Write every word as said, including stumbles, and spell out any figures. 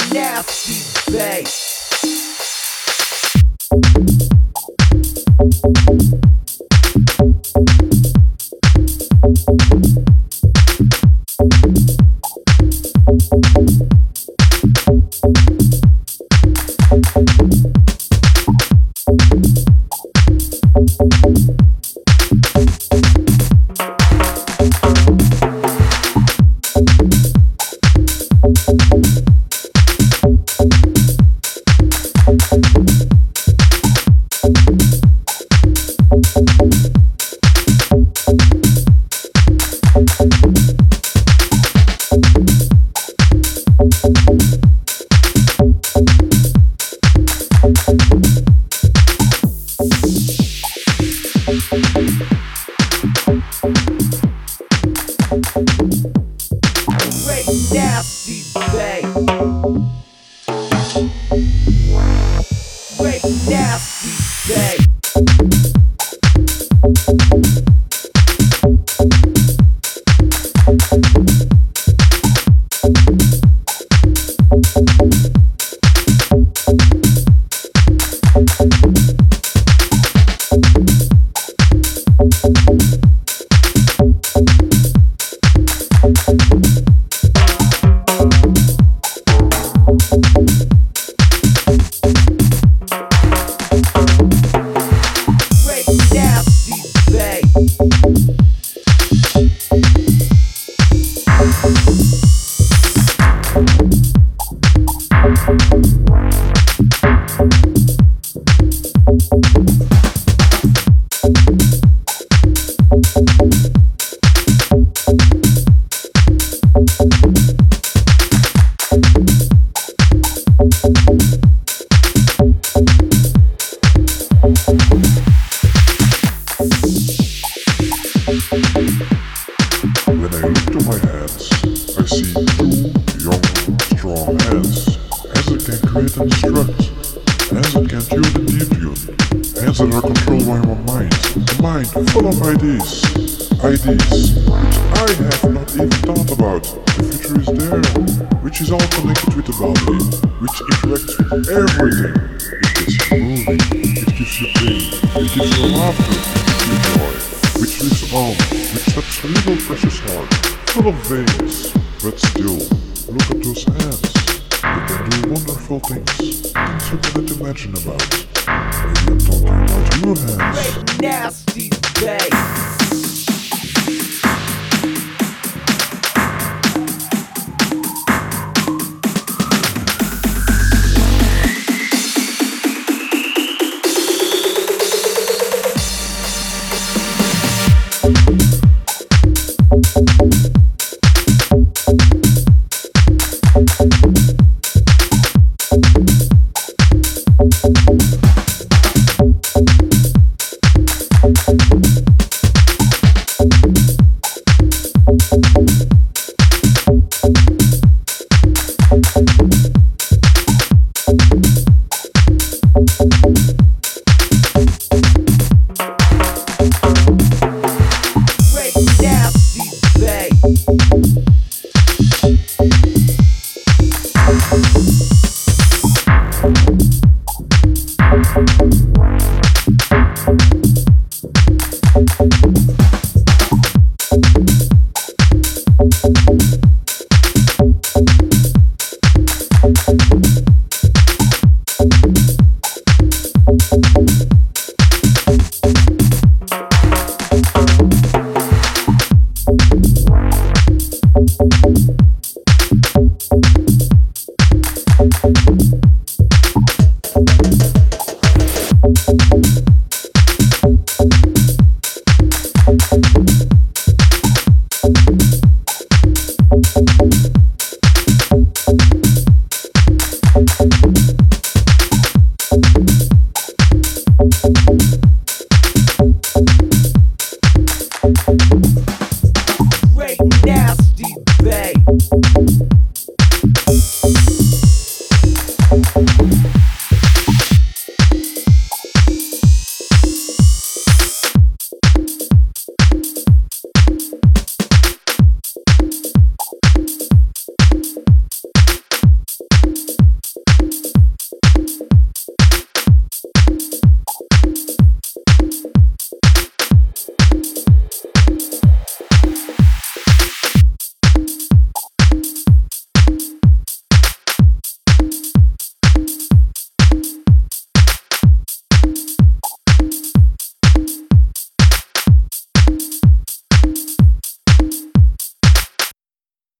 nasty bass. Great nasty bass. Great nasty bass. When I look to my hands, I see two young, strong hands. Hands that can create and destruct. Hands that can tune and detune. Hands that are controlled by my mind. A mind full of ideas. Ideas which I have not even thought about. The future is there, which is all connected with the body, which interacts with everything. It gets you moving, it gives you pain, it gives you laughter, it gives you joy. Which lives on, which touches a little precious heart, full of veins, but still, look at those hands. They can do wonderful things, things you cannot imagine about. Maybe I'm talking about your hands. Great nasty bass. We'll be right back.